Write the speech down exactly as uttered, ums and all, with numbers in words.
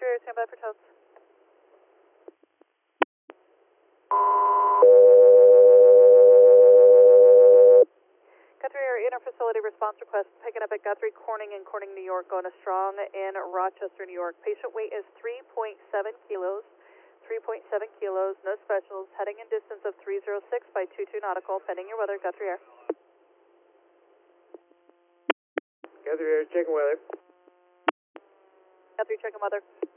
Guthrie Air, stand by for tones. Guthrie Air, inter-facility response request, picking up at Guthrie Corning in Corning, New York, going to Strong in Rochester, New York. Patient weight is three point seven kilos. three point seven kilos, no specials, heading in distance of three oh six by two two nautical, pending your weather, Guthrie Air. Guthrie Air, checking weather. Guthrie, checking weather.